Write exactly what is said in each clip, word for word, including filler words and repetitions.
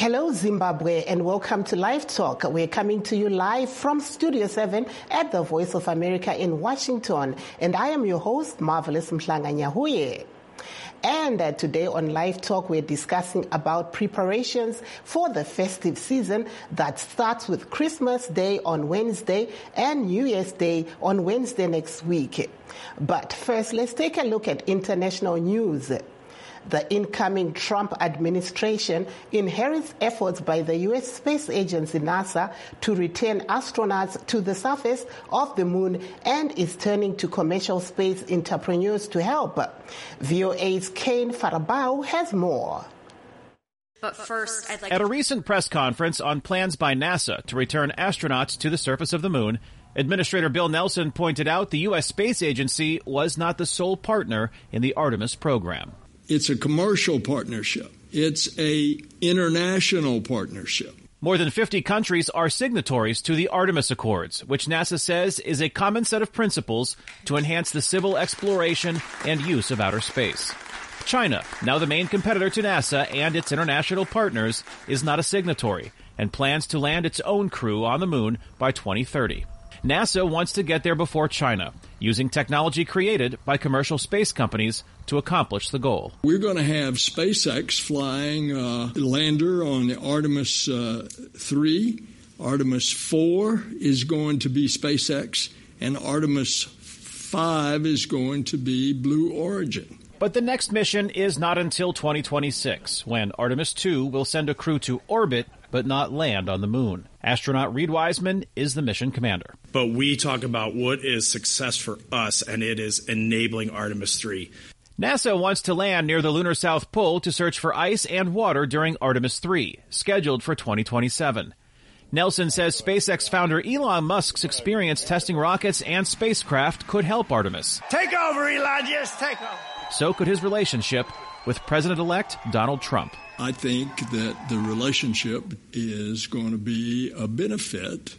Hello, Zimbabwe, and welcome to Live Talk. We're coming to you live from Studio seven at the Voice of America in Washington. And I am your host, Marvelous Mhlanga-Nyahuye. And uh, today on Live Talk, we're discussing about preparations for the festive season that starts with Christmas Day on Wednesday and New Year's Day on Wednesday next week. But first, let's take a look at international news. The incoming Trump administration inherits efforts by the U S space agency NASA to return astronauts to the surface of the moon and is turning to commercial space entrepreneurs to help. V O A's Kane Farabao has more. But first, I'd like At a recent press conference on plans by NASA to return astronauts to the surface of the moon, Administrator Bill Nelson pointed out the U S space agency was not the sole partner in the Artemis program. It's a commercial partnership. It's a international partnership. More than fifty countries are signatories to the Artemis Accords, which NASA says is a common set of principles to enhance the civil exploration and use of outer space. China, now the main competitor to NASA and its international partners, is not a signatory and plans to land its own crew on the moon by twenty thirty. NASA wants to get there before China, using technology created by commercial space companies to accomplish the goal. We're going to have SpaceX flying uh, lander on the Artemis uh, three. Artemis four is going to be SpaceX, and Artemis five is going to be Blue Origin. But the next mission is not until twenty twenty-six, when Artemis two will send a crew to orbit but not land on the moon. Astronaut Reed Wiseman is the mission commander. But we talk about what is success for us, and it is enabling Artemis three. NASA wants to land near the lunar South Pole to search for ice and water during Artemis three, scheduled for twenty twenty-seven. Nelson says SpaceX founder Elon Musk's experience testing rockets and spacecraft could help Artemis. Take over, Elon, just take over. So could his relationship with President-elect Donald Trump. I think that the relationship is going to be a benefit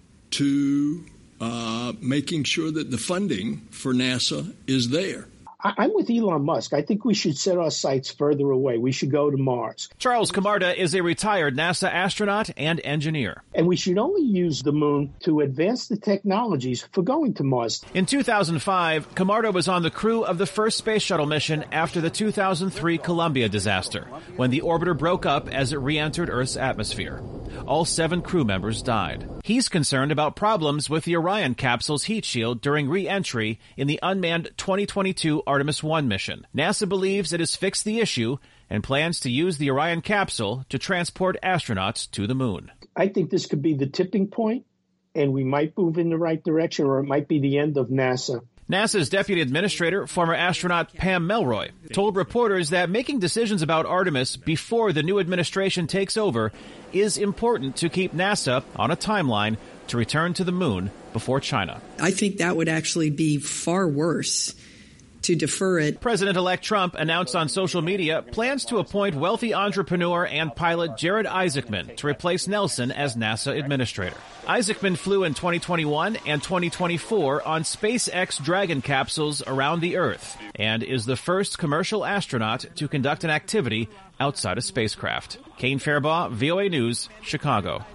to uh, making sure that the funding for NASA is there. I'm with Elon Musk. I think we should set our sights further away. We should go to Mars. Charles Camarda is a retired NASA astronaut and engineer. And we should only use the moon to advance the technologies for going to Mars. In two thousand five, Camarda was on the crew of the first space shuttle mission after the two thousand three Columbia disaster, when the orbiter broke up as it re-entered Earth's atmosphere. All seven crew members died. He's concerned about problems with the Orion capsule's heat shield during re-entry in the unmanned twenty twenty-two Artemis one mission. NASA believes it has fixed the issue and plans to use the Orion capsule to transport astronauts to the moon. I think this could be the tipping point, and we might move in the right direction, or it might be the end of NASA. NASA's deputy administrator, former astronaut Pam Melroy, told reporters that making decisions about Artemis before the new administration takes over is important to keep NASA on a timeline to return to the moon before China. I think that would actually be far worse to defer it. President-elect Trump announced on social media plans to appoint wealthy entrepreneur and pilot Jared Isaacman to replace Nelson as NASA administrator. Isaacman flew in twenty twenty-one and twenty twenty-four on SpaceX Dragon capsules around the Earth and is the first commercial astronaut to conduct an activity outside a spacecraft. Kane Fairbaugh, V O A News, Chicago.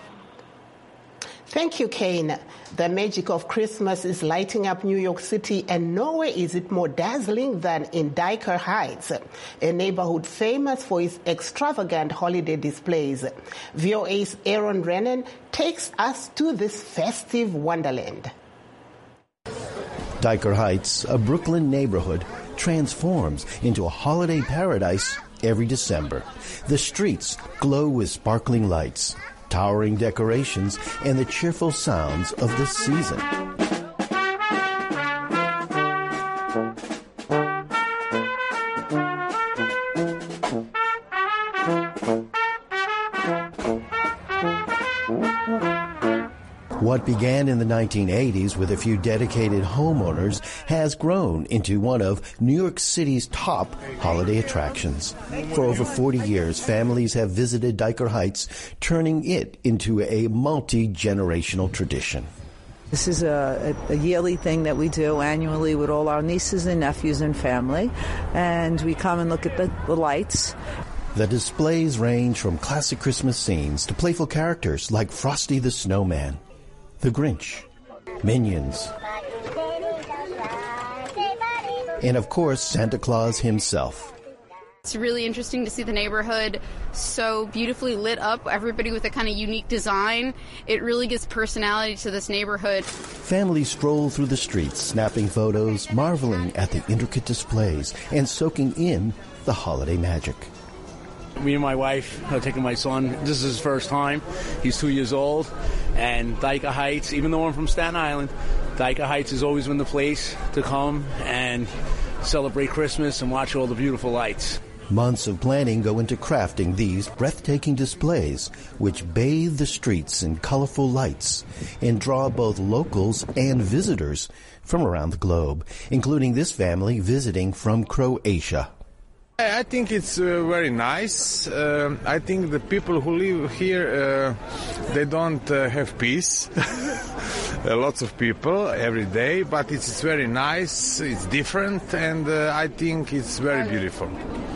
Thank you, Kane. The magic of Christmas is lighting up New York City, and nowhere is it more dazzling than in Dyker Heights, a neighborhood famous for its extravagant holiday displays. V O A's Aaron Rennan takes us to this festive wonderland. Dyker Heights, a Brooklyn neighborhood, transforms into a holiday paradise every December. The streets glow with sparkling lights, towering decorations, and the cheerful sounds of the season. What began in the nineteen eighties with a few dedicated homeowners has grown into one of New York City's top holiday attractions. For over forty years, families have visited Dyker Heights, turning it into a multi-generational tradition. This is a, a, a yearly thing that we do annually with all our nieces and nephews and family, and we come and look at the, the lights. The displays range from classic Christmas scenes to playful characters like Frosty the Snowman, the Grinch, Minions, and of course Santa Claus himself. It's really interesting to see the neighborhood so beautifully lit up, everybody with a kind of unique design. It really gives personality to this neighborhood. Families stroll through the streets, snapping photos, marveling at the intricate displays, and soaking in the holiday magic. Me and my wife are taking my son. This is his first time. He's two years old. And Dyker Heights, even though I'm from Staten Island, Dyker Heights has always been the place to come and celebrate Christmas and watch all the beautiful lights. Months of planning go into crafting these breathtaking displays, which bathe the streets in colorful lights and draw both locals and visitors from around the globe, including this family visiting from Croatia. I think it's uh, very nice. Uh, I think the people who live here, uh, they don't uh, have peace. Lots of people every day, but it's, it's very nice, it's different, and uh, I think it's very beautiful.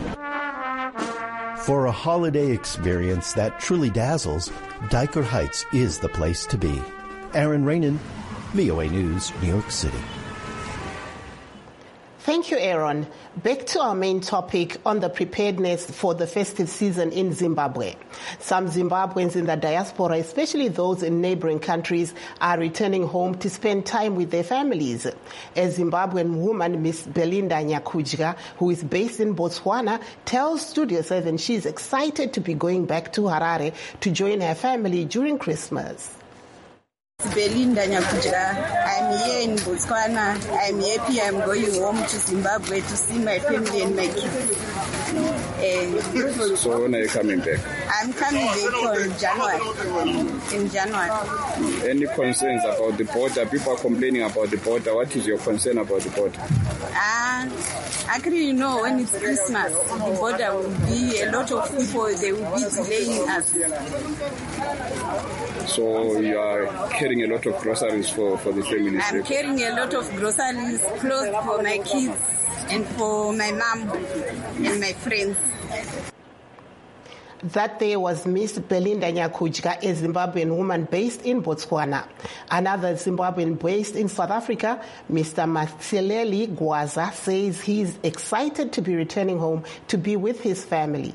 For a holiday experience that truly dazzles, Dyker Heights is the place to be. Aaron Rainin, V O A News, New York City. Thank you, Aaron. Back to our main topic on the preparedness for the festive season in Zimbabwe. Some Zimbabweans in the diaspora, especially those in neighboring countries, are returning home to spend time with their families. A Zimbabwean woman, Miss Belinda Nyakudya, who is based in Botswana, tells Studio seven she's excited to be going back to Harare to join her family during Christmas. Belinda Nyakudya. I'm here in Botswana. I'm happy I'm going home to Zimbabwe to see my family and my kids. And so when are you coming back? I'm coming back on January. In January. Any concerns about the border? People are complaining about the border. What is your concern about the border? Uh, actually, you know, when it's Christmas, the border will be a lot of people. They will be delaying us. So you are carrying a lot of groceries for, for the family? I'm carrying a lot of groceries, clothes for my kids and for my mom and my friends. That there was Miss Belinda Nyakudya, a Zimbabwean woman based in Botswana. Another Zimbabwean based in South Africa, Mister Matsileli Gwaza, says he's excited to be returning home to be with his family.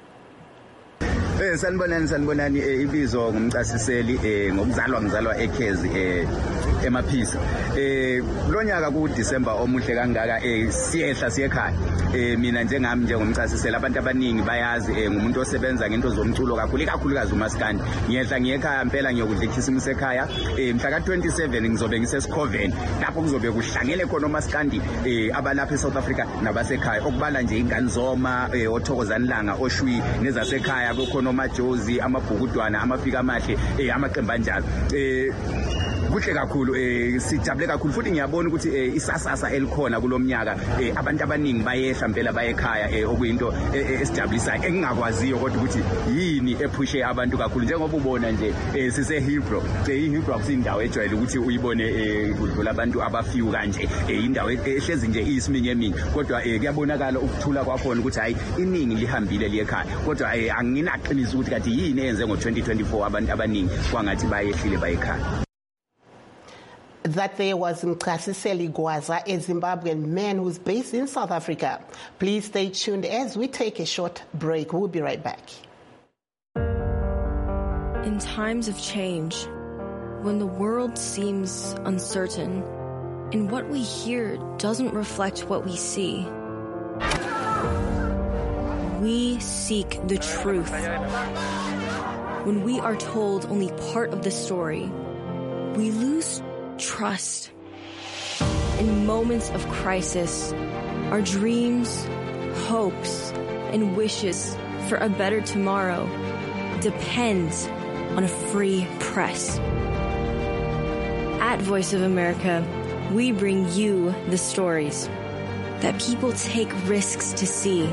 Eh sanibonani sanibonani ibizo ngumchasiseli eh ngokuzalwa ngizalwa eKhezi eh emaphisa eh lonyaka ku December omuhle kangaka eh siyehla siyekhaya eh mina njengami njengomchasiseli abantu abaningi bayazi eh ngumuntu osebenza ngento zomculo kakhulu kakhulukazi uMaskandi ngiyehla ngiyekhaya impela ngiyokudla ikhisimusi ekhaya eh mhla ka twenty-seven ngizobe ngisesikoveni lapho kuzobe kuhlangele khona uMaskandi eh abalapha eSouth Africa nabasekhaya okubala nje ingane zoma eh othokozani langa oshwi nezasekhaya khona amajozi amabhukudwana amafika amahle eh amaqembu anjalo eh kuhle kakhulu eh sijabule kakhulu futhi ngiyabona ukuthi eh isasasa elikhona kulomnyaka eh abantu abaningi bayehla impela bayekhaya eh okuyinto esijabulisayo engingakwaziyo kodwa ukuthi yini ephushe abantu kakhulu njengoba ubona nje eh sise Hebrew eh iHebrew akusindawo ejwayele ukuthi uyibone eh kudlula abantu abafiwu kanje eh indawo ehlezi nje isiminye eminye kodwa eh kuyabonakala ukuthula kwakhona ukuthi hayi iningi lihambile liyekhaya kodwa eh anginaqinisa ukuthi kade yini eyenze ngo twenty twenty-four abantu abaningi kwangathi bayehlile bayekhaya. That there was Mchasiseli Gwaza, a Zimbabwean man who's based in South Africa. Please stay tuned as we take a short break. We'll be right back. In times of change, when the world seems uncertain, and what we hear doesn't reflect what we see, we seek the truth. When we are told only part of the story, we lose trust. In moments of crisis, our dreams, hopes, and wishes for a better tomorrow depends on a free press. At Voice of America, we bring you the stories that people take risks to see.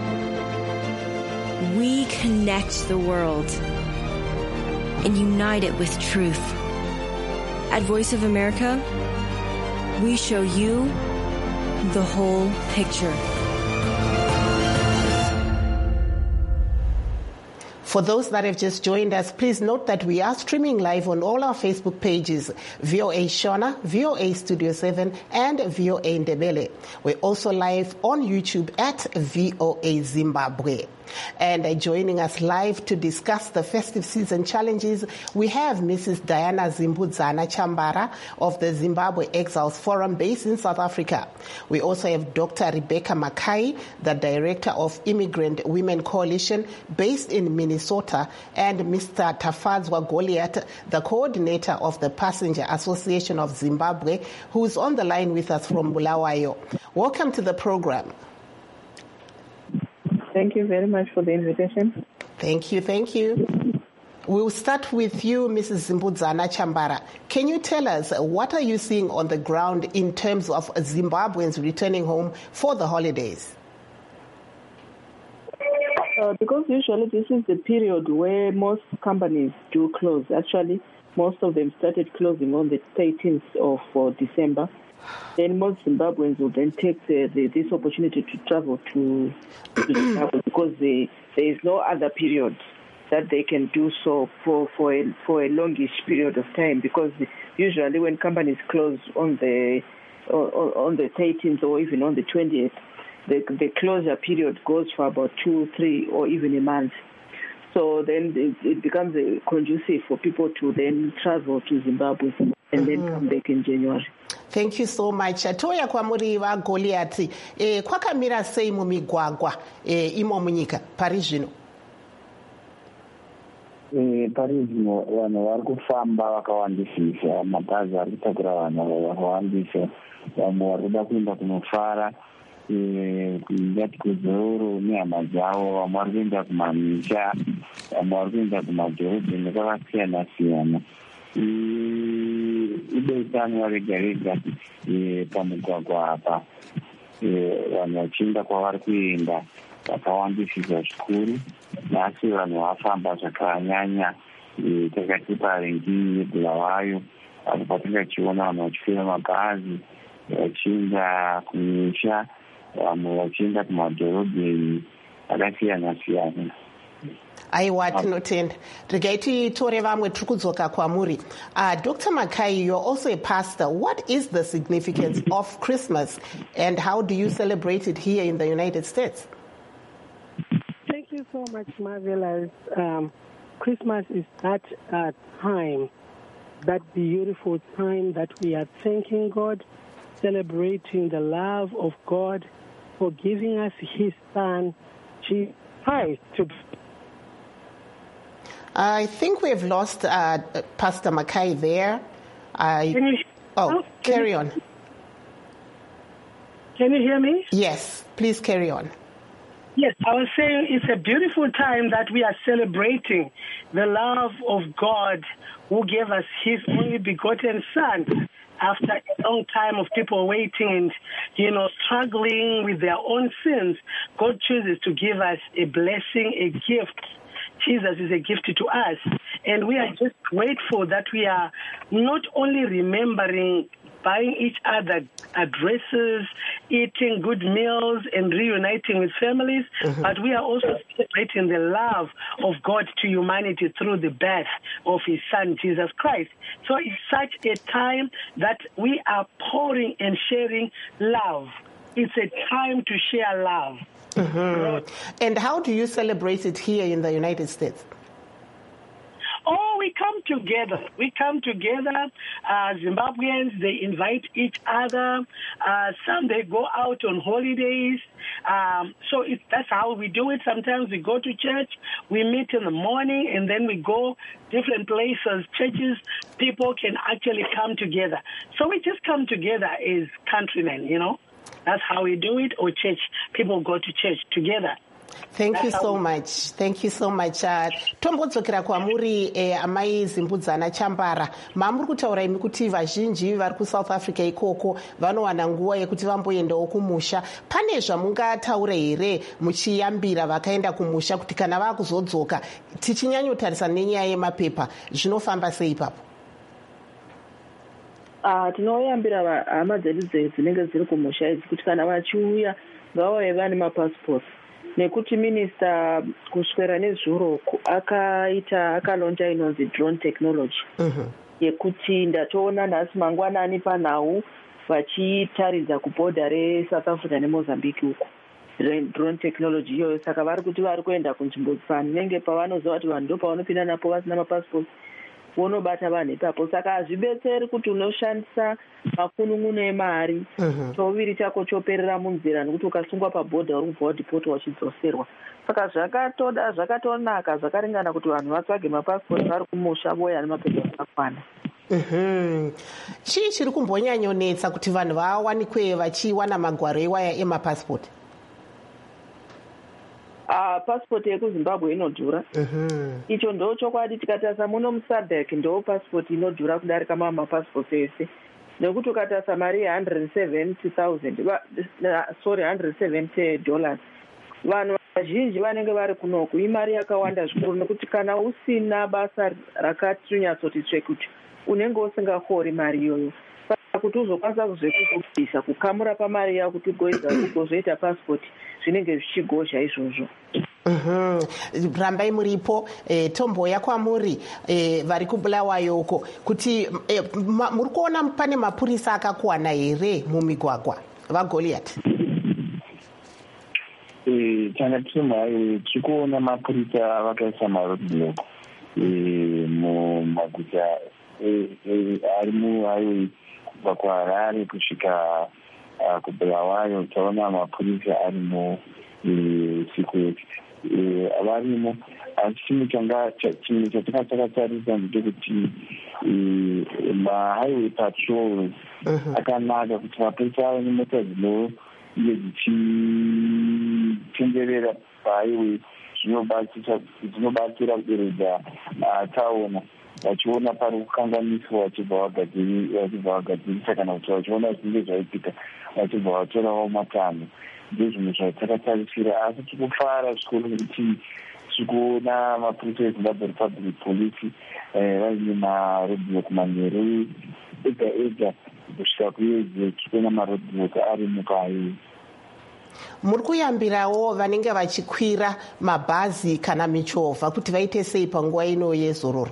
We connect the world and unite it with truth. At Voice of America, we show you the whole picture. For those that have just joined us, please note that we are streaming live on all our Facebook pages, V O A Shona, V O A Studio seven, and V O A Ndebele. We're also live on YouTube at V O A Zimbabwe. And uh, joining us live to discuss the festive season challenges, we have Missus Diana Zimbudzana Chambara of the Zimbabwe Exiles Forum based in South Africa. We also have Doctor Rebecca Mackay, the Director of Immigrant Women Coalition based in Minnesota, and Mister Tafadzwa Goliath, the coordinator of the Passenger Association of Zimbabwe, who is on the line with us from Bulawayo. Welcome to the program. Thank you very much for the invitation. Thank you, thank you. We'll start with you, Missus Zimbudzana Chambara. Can you tell us what are you seeing on the ground in terms of Zimbabweans returning home for the holidays? Uh, because usually this is the period where most companies do close. Actually, most of them started closing on the thirteenth of uh, December. Then most Zimbabweans will then take the, the, this opportunity to travel to, to Zimbabwe because they, there is no other period that they can do so for, for, a, for a longish period of time, because usually when companies close on the on, on the thirteenth or even on the twentieth, the, the closure period goes for about two, three, or even a month. So then it, it becomes uh, conducive for people to then travel to Zimbabwe and then come back in January. Thank you so much. Toya kwamuri va Goliath, eh, kwakamira sei mumigwagwa eh, imo munyika pari zvino? Eh, pari zvino vanhu vari kufamba vakawandisisa, mabhazi ari kutakura vanhu vakawandisa, vamwe vari kuda kuenda kunofara ngati kuzoro nehama dzavo, vamwe vari kuenda kumamisha, vamwe vari kuenda kumadhorobheni kwakasiyana siyana. Ibesanwa rega rega pamugwagwa apa, vanhu vachienda kwavari kuenda vakawandisisa zvikuru, asi vanhu vafamba zvakanyanya. Takati parengi yeBulawayo apo patingachiona vanhu vachifira mabhazi vachienda kumisha, vamwe vachienda kumadhorobheni akasiyana siyana. Aiwa, tinotenda. Regai titore vamwe tiri kudzoka kwamuri. Uh, Doctor Mackay, you're also a pastor. What is the significance of Christmas and how do you celebrate it here in the United States? Thank you so much, Marvelous. Um, Christmas is that uh, time, that beautiful time that we are thanking God, celebrating the love of God for giving us His Son, Jesus Christ, to I think we've lost uh, Pastor Mackay there. I, Can you, oh, carry on. Can you hear me? Yes, please carry on. Yes, I was saying it's a beautiful time that we are celebrating the love of God who gave us His only begotten Son. After a long time of people waiting and, you know, struggling with their own sins, God chooses to give us a blessing, a gift. Jesus is a gift to us. And we are just grateful that we are not only remembering buying each other addresses, eating good meals, and reuniting with families, mm-hmm. but we are also celebrating the love of God to humanity through the birth of His Son, Jesus Christ. So it's such a time that we are pouring and sharing love. It's a time to share love. Mm-hmm. And how do you celebrate it here in the United States? Oh, we come together. We come together. Uh, Zimbabweans, they invite each other. Uh, some, they go out on holidays. Um, so it, that's how we do it. Sometimes we go to church. We meet in the morning, and then we go different places, churches. People can actually come together. So we just come together as countrymen, you know. That's how we do it, or church. People go to church together. Thank That's you so we... much. Thank you so much. Tombodzokera kwamuri eh, amai Zimbudzana Chambara. Mamuri kutaura imi kuti vazhinji vari kuSouth Africa ikoko vanowana nguva yekuti vamboendawo kumusha. Pane zvamungataura here muchiyambira vakaenda kumusha kuti kana vakuzodzoka tichinyanyotarisa nenyaya yemapepa zvinofamba sei ipapo? Uh, tinoyambira hama dzedu dzinenge dziri kumusha idzi kuti kana vachiuya ngavauye vane mapasipoti nekuti minista kuswera nezuro akaita akalonja inonzi drone technology Mhm. yekuti ndatoona nhasi mangwanani panhau vachitaridza kubhodha reSouth Africa neMozambique uko drone technology iyoyo. Saka vari kuti vari kuenda kunzvimbo panenge pavanoziva kuti vanhu ndo pavanopinda napo vasina mapasipoti vonobata vanhu ipapo. Saka hazvibetseri kuti unoshandisa makunun'uno emari choviri chako choperera munzira nekuti ukasungwa pabhodha uri kubva wadhipotwa wachidzoserwa. Saka zvakatoda zvakatonaka zvakaringana kuti vanhu vatsvage mapasipoti vari kumusha voya nemapepa akakwana. Mhm. Chii chiri kumbonyanyonetsa kuti vanhu vawanikwe vachiwana magwaro ewaya emapasipoti? Ah, pasipoti yekuZimbabwe inodhura. Mhm. Icho ndo chokwadi. Tikatasa muno musadek ndo pasipoti inodhura kudarika mamwe mapasipoti ese, nekuti ukatasa mari ye one hundred seventy thousand sorry one hundred seventy dollars vanhu vazhinji vanenge vari kunoku imari yakawanda zvikuru, nekuti kana usina basa rakatonyatsooti tsvekuti unenge usingahori mari iyoyo. Saka kuti uzokwanisa kuzvekuzobvisa kukamura pamari yako kuti ugozoita pasipoti zvinenge zvichigozha izvozvo. Mhm. Rambai muripo eh, tomboya kwamuri eh, vari kubulawayo uko kuti eh, ma, muri kuona pane mapurisa akakwana here mumigwagwa vaGoliath? Eh, kana tiri tiri kuona mapurisa vakaisa maroadblock mumaguta ari muhighway kubva kuHarare kusvika kuBulawayo. Taona mapurisa ari musecurity varimo, asi chimwe chimwe chatinga takatarisa ndechekuti mahighway patrol akanaka kuti mapurisa ave nemota dzinenge dzichitenderera pahighway dzinobatsira kuderedza taona vachiona pari kukanganiswa vachibva vagadzirisa kana kuti vachiona zvinenge zvaitika vachibva vatorawo matanho. Ndezvimwe zvatakatarisira, asi tikufara zvikuru nekuti tikuona mapurisa eZimbabwe Republic Police vaine maroadblock manheru ega ega kusvika kuyedze tikuona maroadblock ari mukahighway. Muri kuyambirawo vanenge vachikwira mabhazi kana michovha kuti vaite sei panguva ino yezororo?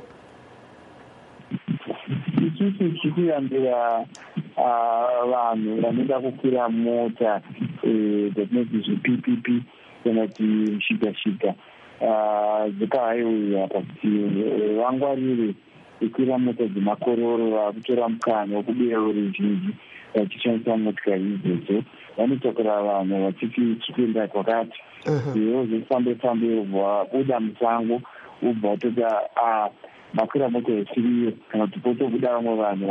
Isusu tiri kuyambira vanhu vanoda kukwira mota dzatinoti zviP P P kana kuti shika shika dzepahighway apa kuti vangwarire kukwira mota dzemakororo vakutora mukana wokubira ruzhinji vachishandisa motikari idzodzo. Vanotakura vanhu vachiti chikuenda kwakati wozofambe fambe ubva buda musango ubva watoti makwira mota isiriyo, kana kuti potobuda vamwe vanhu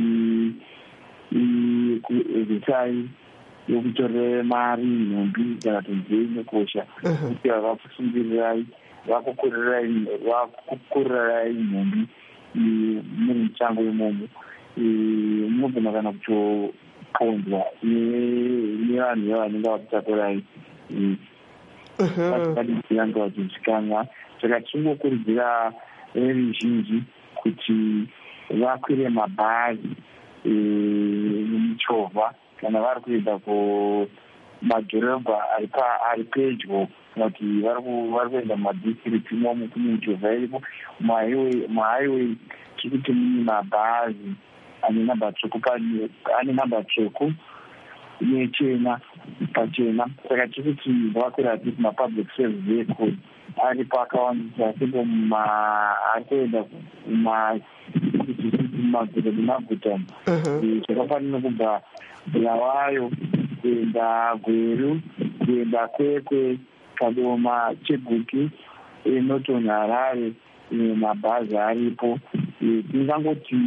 vachizisai yokutorera mari nhumbi kana kuti nzei nekosha kuti vakusungirirai vakukurirai nhumbi muri musango imomo. Munogona kana kutoponzwa nevanhu vavanenge vakutakurai vanenge vachizvikanwa. Saka tingokurudzira veruzhinji kuti vakwire mabhazi nemichovha kana vari kuenda kumadhorobha ari pedyo, kana kuti vari kuenda mumadistrict imomo kune michovha iripo. Muhighway tiri kuti mune mabhazi ane namba tsvuku ane namba tsvuku nechena pachena. Saka tiri kuti vakwira kuti mapublic service vehicle aripo akawandisa senge ari kuenda mumaguta nemaguta. Zvakafanira kubva Bulawayo kuenda Gweru kuenda Kwekwe Kadoma Chiguki Northern Harare mabhazi aripo. Tingangoti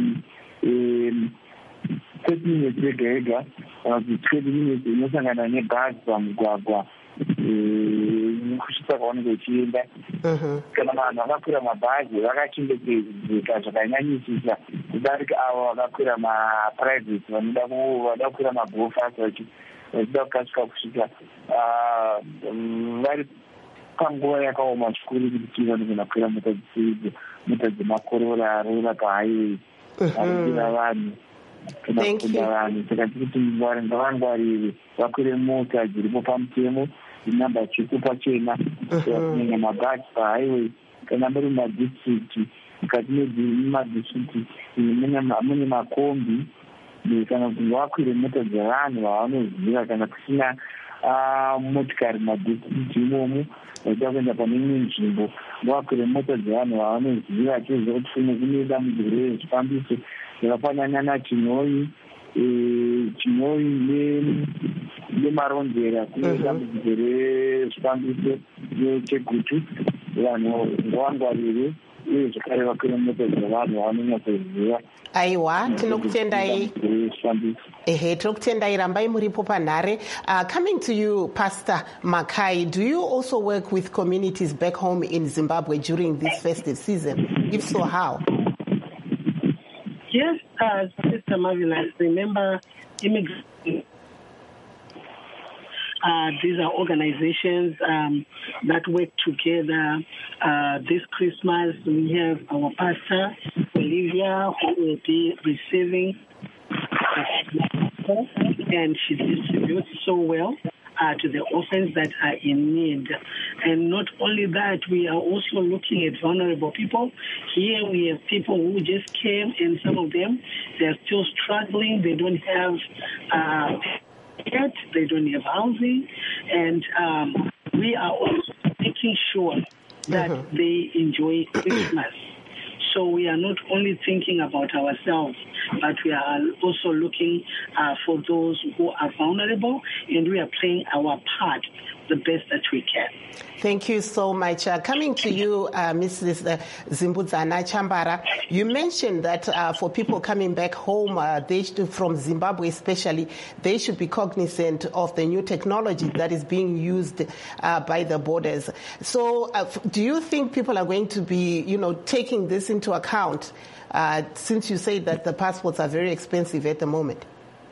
thirty minutes yega yega kana kuti twenty minutes inosangana nebhazi pamugwagwa kusvika kwaunenge uchienda. Kana vanhu vakakwira mabhazi vakachengetedzeka zvakanyanyisisa kudarika avo vakakwira maprivate vanoda kukwira magofasi vachida kukasika kusvika vari panguva yakaoma zvikuru kuti tivanogona kukwira mota dzisidzo, mota dzemakorora aroora pahighway arikira vanhu kana kukunda vanhu. Saka tiri kuti ngavangwarire vakwire mota dziripo pamutemo namba tsvuku pachena kunyanya mabhazi pahighway kana muri madistrict mukati memadistrict mune makombi kana kuti wakwire mota dzevanhu vavanoziva kana kusina motikari madistrict imomo vaita kuenda pane imwe nzvimbo wakwire mota dzevanhu vavanoziva achiziva kuti kuno kune dambudziko rezvifambiso zvakafanana nachinoi chinoi nemarondera kune dambudziko rezvifambiso nechegutu vanhu ngavangwarire uye zvakare vakwire mota dzevanhu vavanonyatsoziva. Aiwa, tinokutendai. Ehe, tinokutendai, rambai muripo panhare. Uh, coming to you, Pastor Makai, do you also work with communities back home in Zimbabwe during this festive season? If so, how? Yes, uh, Sister Marvelous, remember immigrants. Uh, these are organizations um, that work together. Uh, this Christmas, we have our pastor, Olivia, who will be receiving, and she distributes so well uh, to the orphans that are in need. And not only that, we are also looking at vulnerable people. Here we have people who just came, and some of them, they are still struggling. They don't have uh, yet, they don't have housing, and um, we are also making sure that uh-huh. they enjoy Christmas. So we are not only thinking about ourselves, but we are also looking uh, for those who are vulnerable, and we are playing our part the best that we can. Thank you so much. Uh, coming to you, uh, Missus Zimbudzana Chambara, you mentioned that uh, for people coming back home, uh, they should, from Zimbabwe especially, they should be cognizant of the new technology that is being used uh, by the borders. So uh, do you think people are going to be, you know, taking this into account, uh, since you say that the passports are very expensive at the moment?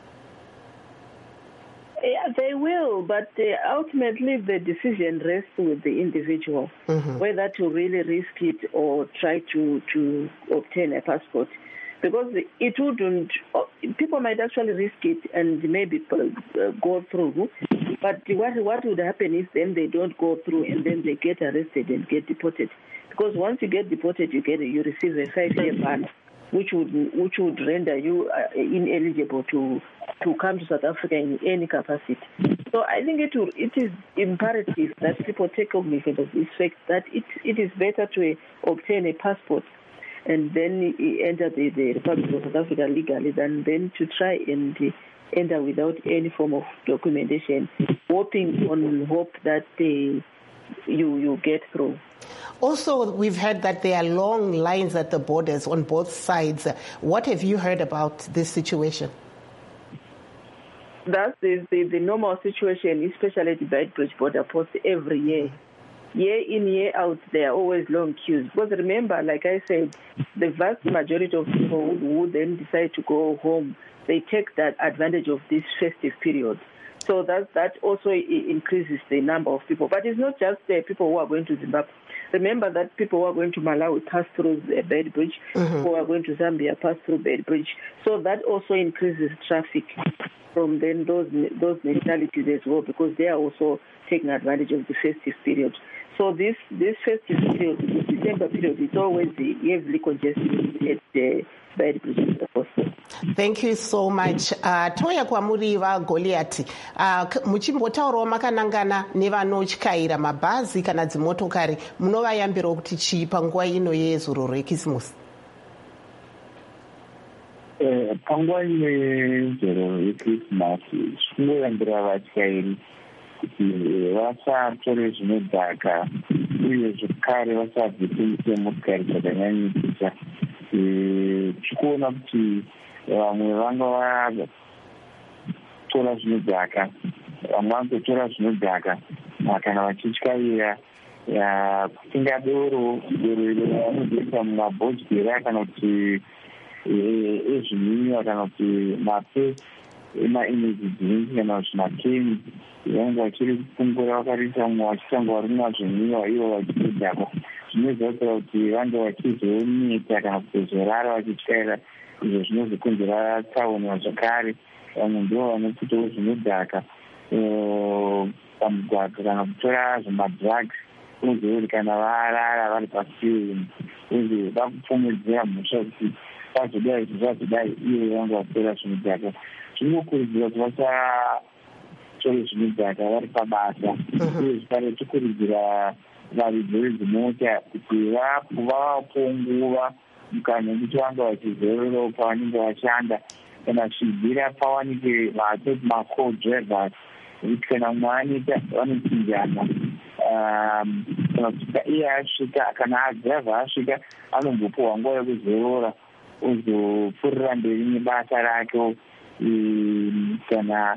Yeah, they will, but uh, ultimately the decision rests with the individual, mm-hmm. whether to really risk it or try to, to obtain a passport. Because it wouldn't, people might actually risk it and maybe uh, go through, but what, what would happen is then they don't go through and then they get arrested and get deported. Because once you get deported, you get you receive a five-year ban, which would which would render you uh, ineligible to to come to South Africa in any capacity. So I think it will, it is imperative that people take cognizance of this fact that it it is better to uh, obtain a passport and then enter the, the Republic of South Africa legally than then to try and uh, enter without any form of documentation, hoping on hope that uh, you you get through. Also, we've heard that there are long lines at the borders on both sides. What have you heard about this situation? That's the, the, the normal situation, especially at the Beitbridge border post every year. Year in, year out, there are always long queues. Because remember, like I said, the vast majority of people who, who then decide to go home, they take that advantage of this festive period. So that that also increases the number of people. But it's not just the people who are going to Zimbabwe. Remember that people who are going to Malawi pass through the Beitbridge, mm-hmm. who are going to Zambia pass through Beitbridge. So that also increases traffic from then those those nationalities as well, because they are also taking advantage of the festive period. So this this festive period, the December period, is always heavily congested at the Beitbridge. Thank you so much. Uh, toya kwamuri va Goliath. Uh, muchimbotaurawo makanangana nevanotyaira mabhazi kana dzimotokari, munovayambirawo kuti chii panguva ino yezuro rekisimusi? Eh, panguva ino yezuro rekrisimasi tingoyambira vatyairi kuti vasatore zvinodhaka uye zvekare vasabvise motokari dzakanyanyisisa. Tikuona kuti vamwe vanga vatora zvinodhaka, vamwe vanotora zvinodhaka kana vachityaira kutenga doro, doro iro vanozoisa mumabhodhera kana kuti ezvinwiwa kana kuti mape emaenergy drinks kana zvimakeni, vanenge vachiri kupungura vakarisa mumwe vachitanga varimwa zvinwiwa ivo vachitodhaka. Zvinozoita kuti vange vachizoneta kana kutozorara vachityaira, izvo zvinozokonzera tsaona zvakare. Vamwe ndivo vanopitawo zvinodhaka. pamugwagwa kana kutora zvemadrugs uzive kuti kana varara vari pasini uzive vakupfumudzira mhosva kuti vazodai kuti vazodai iye vange vatora zvinodhaka. Zvinokurudzirwa kuti vasatore zvinodhaka vari pabasa uye zvakare tikurudzira varidzi vedzimota kuti vapawo nguva mukana wekuti vange vachizorerawo pavanenge vashanda kana zvichibvira pawanike vatoti maco-drivers kuti kana mumwe anoita vanochinjana kana kuti iye asvika kana adhiraivha asvika anombopiwa nguva yekuzorora ozopfuurira mberi nebasa rake kana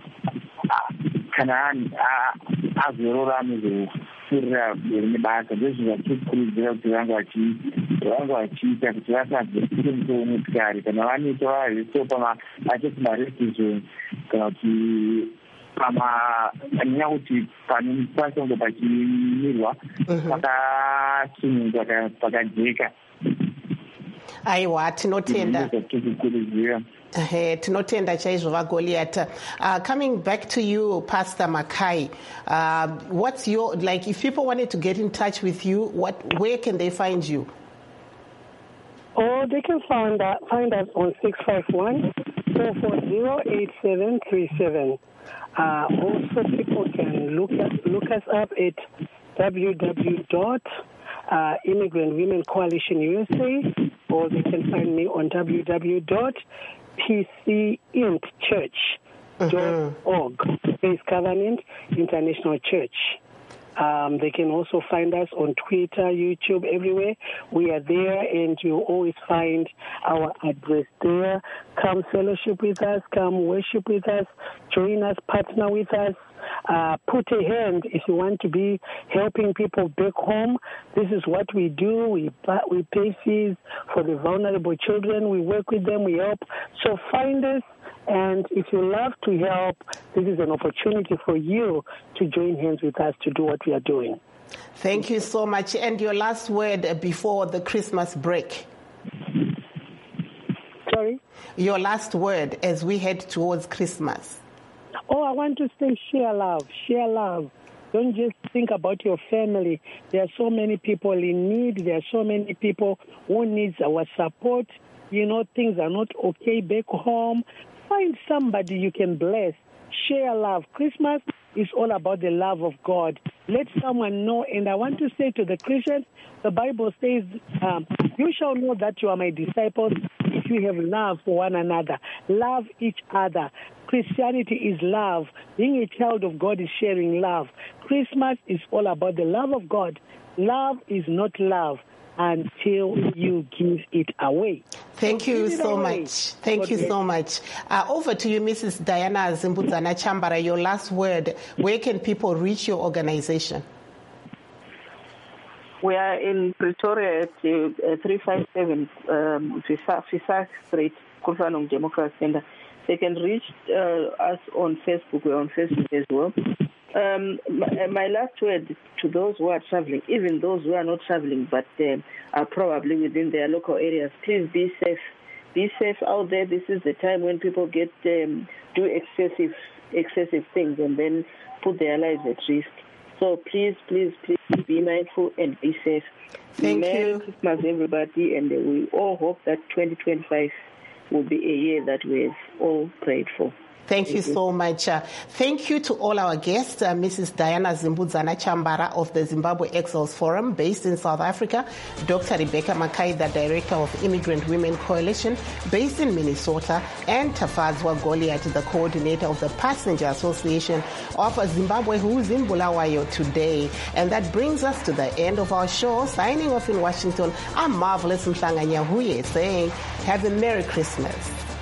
kana azorora anozopfuurira mberi nebasa. Ndozvinhu zvatikurudzira kuti vange vachiita kuti vasazopfure mutowo motikari kana vanoita varestopa achiti maresizoni kana kuti anyanya kuti panenge pachimirwa pakasununga pakajeka. Aiwa, tinotenda. Uh, tinotenda chaizvo vaGoliath. Uh, coming back to you, Pastor Makai, uh, what's your, like, if people wanted to get in touch with you, what, where can they find you? Oh, they can find, uh, find us on six five one, four four zero, eight seven three seven. Uh, also, people can look, at, look us up at w w w dot immigrant women coalition U S A, or they can find me on w w w dot p c int church dot org, Faith Covenant International Church. Um, they can also find us on Twitter, YouTube, everywhere. We are there, and you'll always find our address there. Come fellowship with us. Come worship with us. Join us. Partner with us. Uh, put a hand if you want to be helping people back home. This is what we do. We we pay fees for the vulnerable children. We work with them. We help. So find us. And if you love to help, this is an opportunity for you to join hands with us to do what we are doing. Thank you so much. And your last word before the Christmas break. Sorry? Your last word as we head towards Christmas. Oh, I want to say share love, share love. Don't just think about your family. There are so many people in need. There are so many people who need our support. You know, things are not okay back home. Find somebody you can bless. Share love. Christmas is all about the love of God. Let someone know. And I want to say to the Christians, the Bible says, um, you shall know that you are my disciples if you have love for one another. Love each other. Christianity is love. Being a child of God is sharing love. Christmas is all about the love of God. Love is not love until you give it away. Thank you so much. Thank you so much. Uh, over to you, Missus Diana Zimbudzana Chambara. Your last word. Where can people reach your organization? We are in Pretoria at uh, three five seven um, Fisak Street, Kurfanong Democracy Center. They can reach uh, us on Facebook. We're on Facebook as well. Um, my, my last word to those who are traveling, even those who are not traveling but uh, are probably within their local areas, please be safe. Be safe out there. This is the time when people get um, do excessive excessive things and then put their lives at risk. So please, please, please be mindful and be safe. Thank Merry you. Christmas, everybody, and we all hope that twenty twenty-five will be a year that we've all prayed for. Thank you so much. Uh, thank you to all our guests, uh, Missus Diana Zimbudzana Chambara of the Zimbabwe Exiles Forum based in South Africa, Doctor Rebecca Makai, the Director of Immigrant Women Coalition based in Minnesota, and Tafadzwa Goliath, the Coordinator of the Passenger Association of Zimbabwe, who's in Bulawayo today. And that brings us to the end of our show. Signing off in Washington, I'm Marvelous Mhlanga Nyahuye saying, have a Merry Christmas.